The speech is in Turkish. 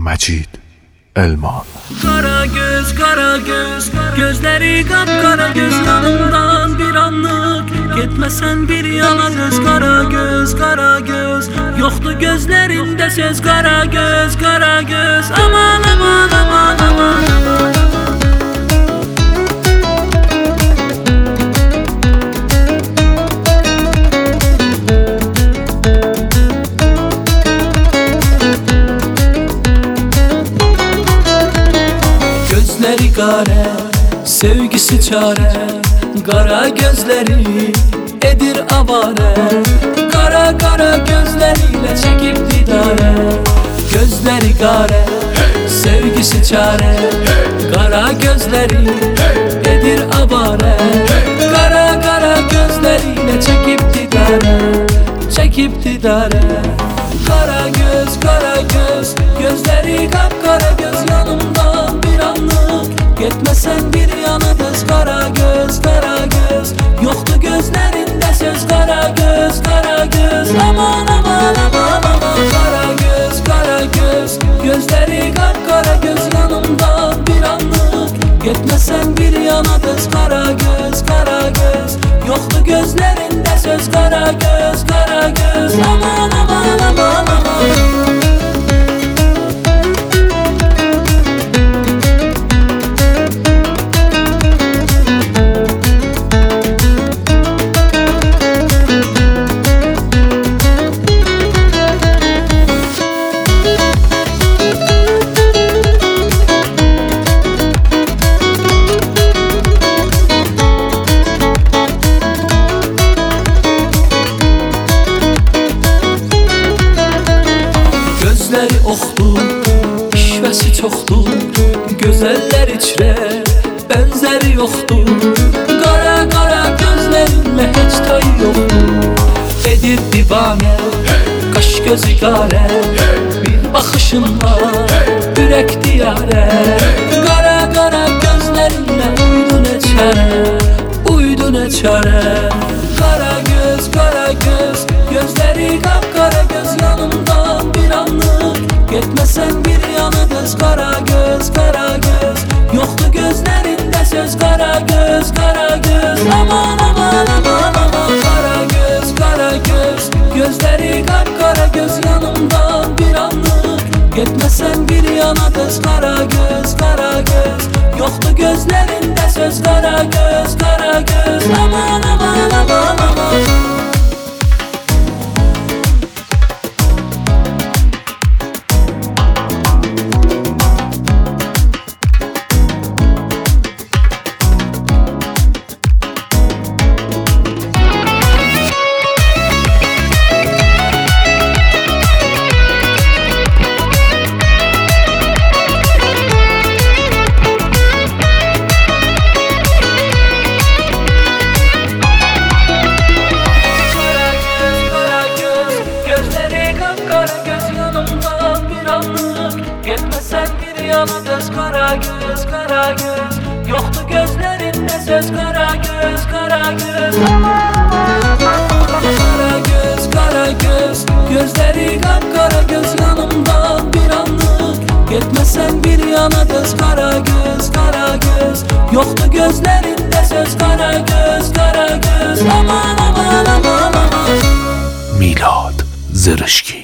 Məcid Elman. Kara göz, gözleri kapkara göz, yanımdan bir anlık gitmesen bir yana göz. Kara göz, yoktu gözlerinde söz. Kara göz, aman aman aman aman. Gözleri kare, sevgisi çare, kara gözleri edir avare. Kara gözleriyle çekip didare. Gözleri kare, sevgisi çare, kara gözleri edir avare. Kara gözleriyle çekip didare. Kara göz, gözleri kapkara göz, yanımdan bir anlık gitmesen bir yana göz. Kara göz, yoktu gözlerinde söz. Kara göz, aman aman aman aman. Kara göz, gözleri kapkara göz, yanımdan bir anlık gitmesen bir yana göz. Kara göz, yoktu gözlerinde söz. Kara göz, aman aman aman aman. Gözleri oxdur, işvəsi çoxdur, gözəllər içrə bənzəri yoxdur. Qara gözlərinlə heç tay yoxdur, edir divanə, qaş gözü qarə. Bir baxışınla ürək diyarə. Qara gözlərinlə uydun əçərə. Qara göz, gözləri qapqara göz, yanımdan bir anlık gitmesen bir yana göz. Kara göz, yoktu gözlerinde söz. Kara göz, aman aman aman aman. Kara göz, gözleri kapkara göz, yanımdan bir anlık gitmesen bir yana göz. Kara göz, yoktu gözlerinde söz. Kara göz, aman aman aman aman. Gitmesen bir yana göz. Kara göz, yoktu gözlerinde söz. Kara göz, Kara göz, gözleri kapkara göz, yanımdan bir anlık gitmesen bir yana göz. Kara göz, yoktu gözlerinde söz. Kara göz, aman aman aman aman. Milad Zırışki.